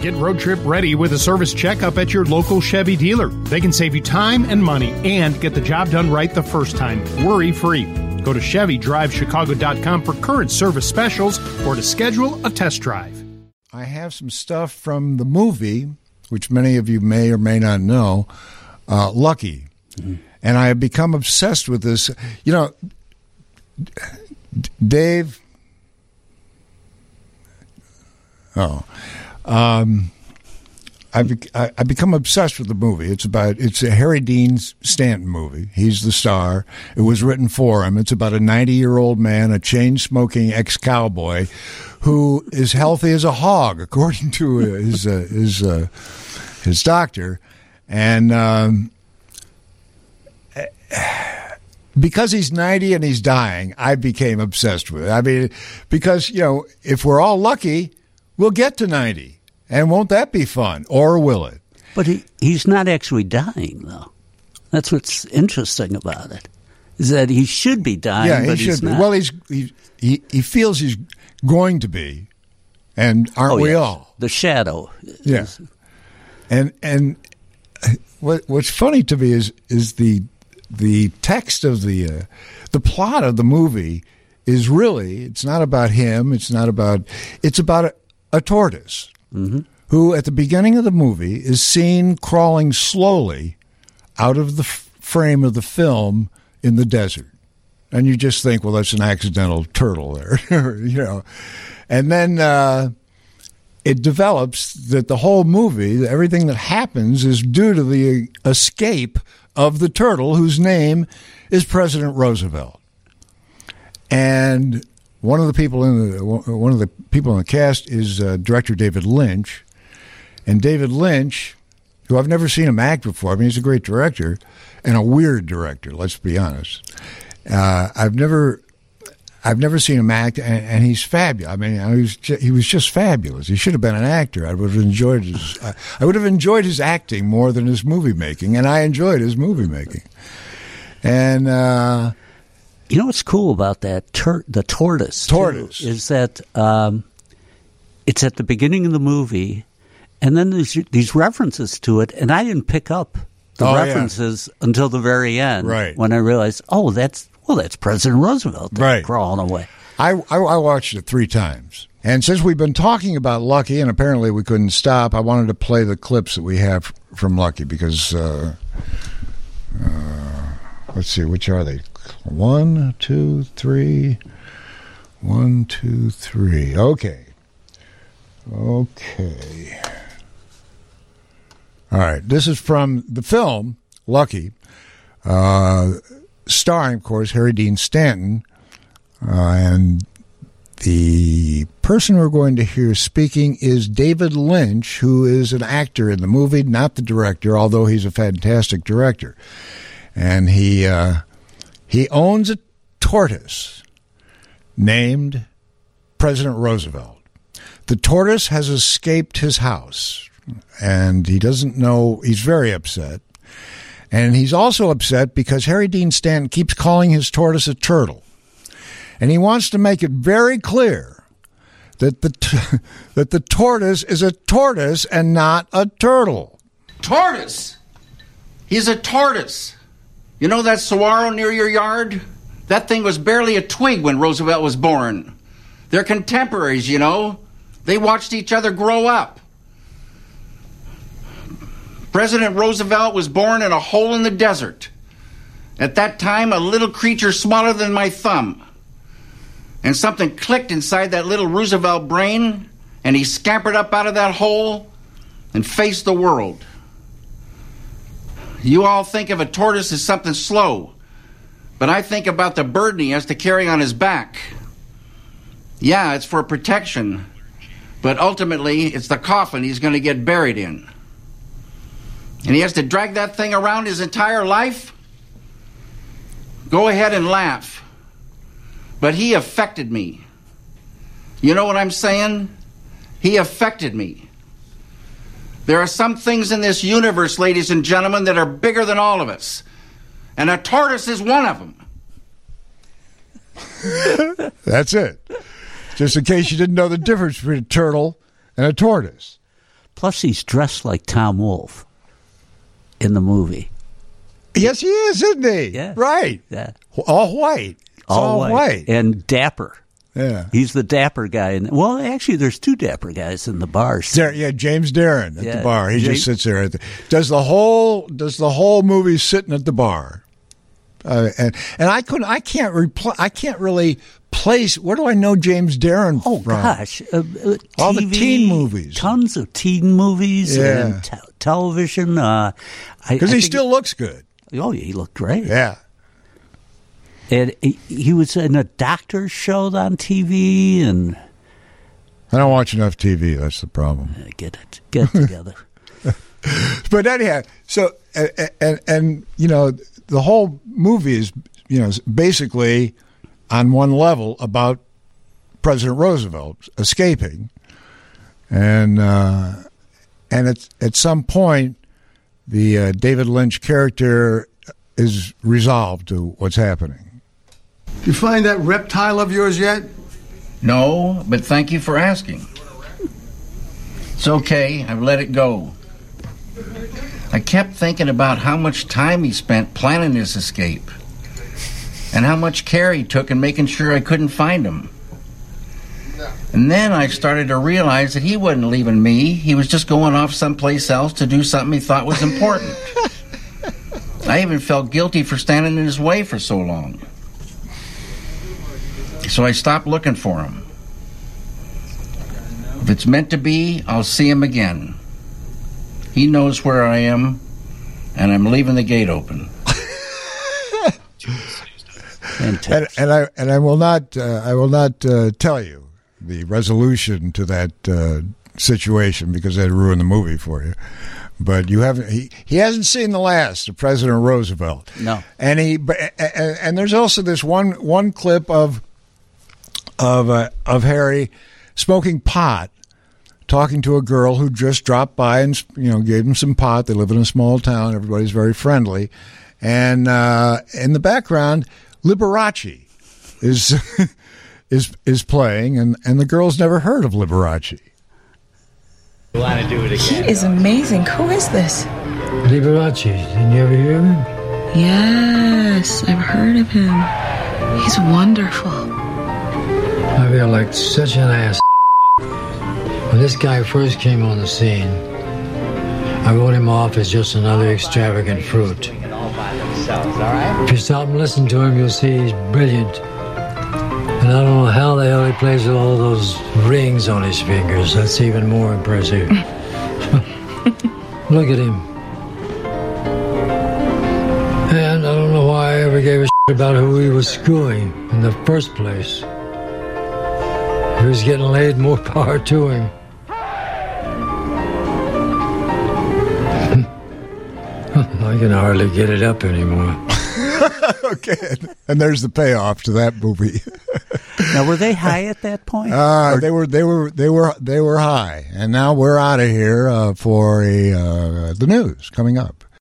Get road trip ready with a service checkup at your local Chevy dealer. They can save you time and money and get the job done right the first time, worry-free. Go to ChevyDriveChicago.com for current service specials or to schedule a test drive. I have some stuff from the movie, which many of you may or may not know, Lucky. Mm-hmm. And I have become obsessed with this. You know, Dave... I've become obsessed with the movie. It's a Harry Dean Stanton movie. He's the star. It was written for him. It's about a 90-year-old man, a chain-smoking ex-cowboy, who is healthy as a hog, according to his doctor, and because he's 90 and he's dying, I became obsessed with it. I mean, because if we're all lucky, we'll get to 90. And won't that be fun? Or will it? But he's not actually dying, though. That's what's interesting about it, is that he should be dying, but he's not. Well, he feels he's going to be, and aren't we all? The shadow. Yeah. And what's funny to me is the text of the plot of the movie is really, it's not about him. It's about a tortoise. Mm-hmm. Who, at the beginning of the movie, is seen crawling slowly out of the frame of the film in the desert. And you just think, well, that's an accidental turtle there, And then it develops that the whole movie, everything that happens, is due to the escape of the turtle, whose name is President Roosevelt. And one of the people in the cast is director David Lynch, and David Lynch, who I've never seen him act before. I mean, he's a great director and a weird director. Let's be honest. I've never seen him act, and he's fabulous. I mean, he was just fabulous. He should have been an actor. I would have enjoyed his acting more than his movie making, and I enjoyed his movie making. And. You know what's cool about that, the tortoise? Tortoise. Too, is that it's at the beginning of the movie, and then there's these references to it, and I didn't pick up the references until the very end, right? When I realized, that's President Roosevelt crawling away. I watched it 3 times, and since we've been talking about Lucky, and apparently we couldn't stop, I wanted to play the clips that we have from Lucky because let's see, which are they? 1, 2, 3. 1, 2, 3. Okay. All right. This is from the film Lucky, starring, of course, Harry Dean Stanton, and the person we're going to hear speaking is David Lynch, who is an actor in the movie, not the director, although he's a fantastic director, and he owns a tortoise named President Roosevelt. The tortoise has escaped his house, and he doesn't know. He's very upset. And he's also upset because Harry Dean Stanton keeps calling his tortoise a turtle. And he wants to make it very clear that the tortoise is a tortoise and not a turtle. Tortoise? He's a tortoise. You know that saguaro near your yard? That thing was barely a twig when Roosevelt was born. They're contemporaries, you know. They watched each other grow up. President Roosevelt was born in a hole in the desert. At that time, a little creature smaller than my thumb. And something clicked inside that little Roosevelt brain, and he scampered up out of that hole and faced the world. You all think of a tortoise as something slow, but I think about the burden he has to carry on his back. Yeah, it's for protection, but ultimately it's the coffin he's going to get buried in. And he has to drag that thing around his entire life? Go ahead and laugh. But he affected me. You know what I'm saying? He affected me. There are some things in this universe, ladies and gentlemen, that are bigger than all of us. And a tortoise is one of them. That's it. Just in case you didn't know the difference between a turtle and a tortoise. Plus, he's dressed like Tom Wolfe in the movie. Yes, he is, isn't he? Yeah. Right. Yeah. All white. It's all white. And dapper. Yeah. He's the dapper guy. Well, actually, there's two dapper guys in the bar. James Darren at the bar. He just sits there. Does the whole movie sitting at the bar? And I can't really place. Where do I know James Darren from? Gosh, TV, all the teen movies, tons of teen movies and television. Because he still looks good. Oh, he looked great. Yeah. And he was in a doctor's show on TV, and I don't watch enough TV. That's the problem. Get it together. But anyhow, so and you know, the whole movie is, you know, basically on one level about President Roosevelt escaping, and at some point, the David Lynch character is resolved to what's happening. You find that reptile of yours yet? No, but thank you for asking. It's okay. I've let it go. I kept thinking about how much time he spent planning his escape and how much care he took in making sure I couldn't find him. And then I started to realize that he wasn't leaving me. He was just going off someplace else to do something he thought was important. I even felt guilty for standing in his way for so long. So I stopped looking for him. If it's meant to be, I'll see him again. He knows where I am, and I'm leaving the gate open. and I will not tell you the resolution to that situation, because that'd ruin the movie for you. But you haven't. He hasn't seen the last of President Roosevelt. No. And and there's also this one clip of Harry smoking pot, talking to a girl who just dropped by and, you know, gave him some pot. They live in a small town. Everybody's very friendly, and in the background, Liberace is playing, and the girl's never heard of Liberace. You want to do it again? He is amazing. Who is this? Liberace. Didn't you ever hear of him? Yes, I've heard of him. He's wonderful. I feel like such an ass. When this guy first came on the scene, I wrote him off as just another extravagant fruit. If you stop and listen to him, you'll see he's brilliant. And I don't know how the hell he plays with all those rings on his fingers. That's even more impressive. Look at him. And I don't know why I ever gave a shit about who he was screwing in the first place. If he was getting laid, more power to him. I can hardly get it up anymore. Okay, and there's the payoff to that movie. Now, were they high at that point? They were high, and now we're out of here for the news coming up.